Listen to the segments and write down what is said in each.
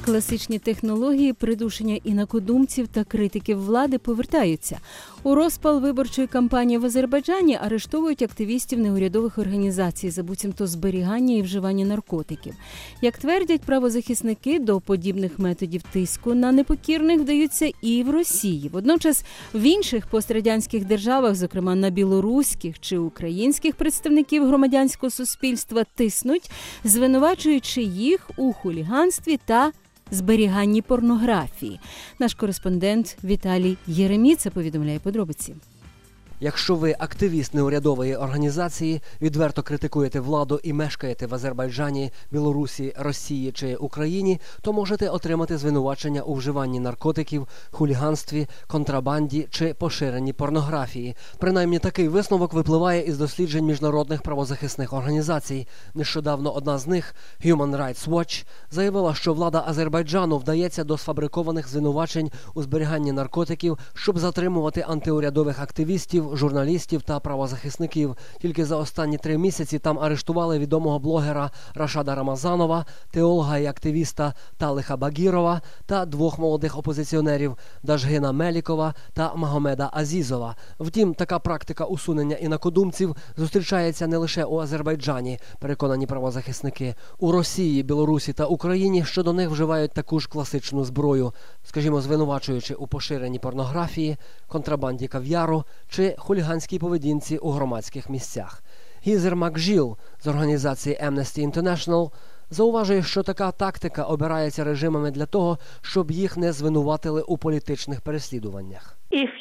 Класичні технології придушення інакодумців та критиків влади повертаються. У розпал виборчої кампанії в Азербайджані арештовують активістів неурядових організацій за буцімто зберігання і вживання наркотиків. Як твердять правозахисники, до подібних методів тиску на непокірних вдаються і в Росії. Водночас в інших пострадянських державах, зокрема на білоруських чи українських представників громадянського суспільства, тиснуть, звинувачуючи їх у хуліганстві та зберіганні порнографії. Наш кореспондент Віталій Єреміца повідомляє подробиці. Якщо ви активіст неурядової організації, відверто критикуєте владу і мешкаєте в Азербайджані, Білорусі, Росії чи Україні, то можете отримати звинувачення у вживанні наркотиків, хуліганстві, контрабанді чи поширенні порнографії. Принаймні такий висновок випливає із досліджень міжнародних правозахисних організацій. Нещодавно одна з них, Human Rights Watch, заявила, що влада Азербайджану вдається до сфабрикованих звинувачень у зберіганні наркотиків, щоб затримувати антиурядових активістів, журналістів та правозахисників. Тільки за останні 3 місяці там арештували відомого блогера Рашада Рамазанова, теолога і активіста Талиха Багірова та 2 молодих опозиціонерів Дажгина Мелікова та Магомеда Азізова. Втім, така практика усунення інакодумців зустрічається не лише у Азербайджані, переконані правозахисники. У Росії, Білорусі та Україні щодо них вживають таку ж класичну зброю, скажімо, звинувачуючи у поширенні порнографії, контрабанді кав'яру чи хуліганській поведінці у громадських місцях. Гізер Макжіл з організації Amnesty International зауважує, що така тактика обирається режимами для того, щоб їх не звинуватили у політичних переслідуваннях.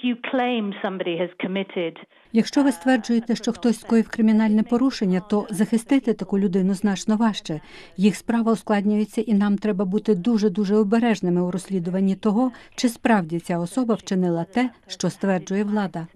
Якщо ви стверджуєте, що хтось скоїв кримінальне порушення, то захистити таку людину значно важче. Їх справа ускладнюється, і нам треба бути дуже-дуже обережними у розслідуванні того, чи справді ця особа вчинила те, що стверджує влада.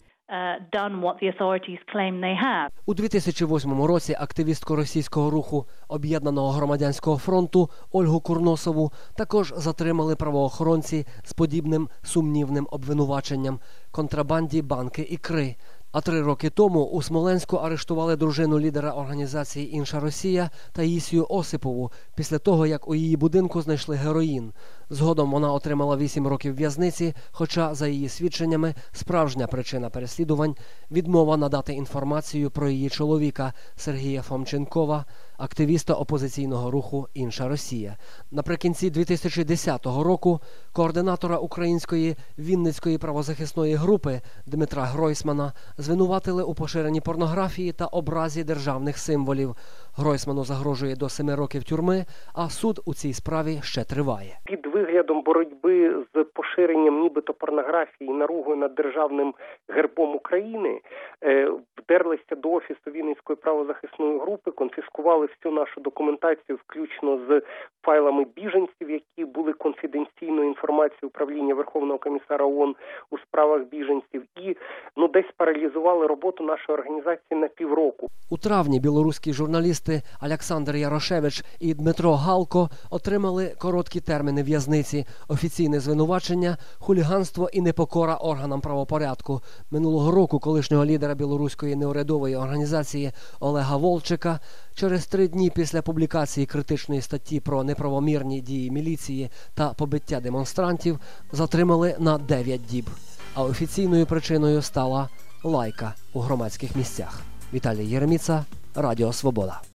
У 2008 році активістку російського руху Об'єднаного громадянського фронту Ольгу Курносову також затримали правоохоронці з подібним сумнівним обвинуваченням – контрабанді банки ікри. А 3 роки тому у Смоленську арештували дружину лідера організації «Інша Росія» Таїсію Осипову після того, як у її будинку знайшли героїн. Згодом вона отримала 8 років в'язниці, хоча, за її свідченнями, справжня причина переслідувань – відмова надати інформацію про її чоловіка Сергія Фомченкова, активіста опозиційного руху «Інша Росія». Наприкінці 2010 року координатора української Вінницької правозахисної групи Дмитра Гройсмана звинуватили у поширенні порнографії та образі державних символів. Гройсману загрожує до 7 років тюрми, а суд у цій справі ще триває. Під виглядом боротьби з поширенням нібито порнографії, наругою над державним гербом України, вдерлися до офісу Вінницької правозахисної групи, конфіскували всю нашу документацію, включно з файлами біженців, які були конфіденційною інформацією управління Верховного комісара ООН у справах біженців, і десь паралізували роботу нашої організації на півроку. У травні білоруські журналісти Олександр Ярошевич і Дмитро Галко отримали короткі терміни в'язниці, офіційне звинувачення, хуліганство і непокора органам правопорядку. Минулого року колишнього лідера білоруської неурядової організації Олега Волчика через 3 дні після публікації критичної статті про неправомірні дії міліції та побиття демонстрантів затримали на 9 діб. А офіційною причиною стала лайка у громадських місцях. Віталій Єреміца, Радіо Свобода.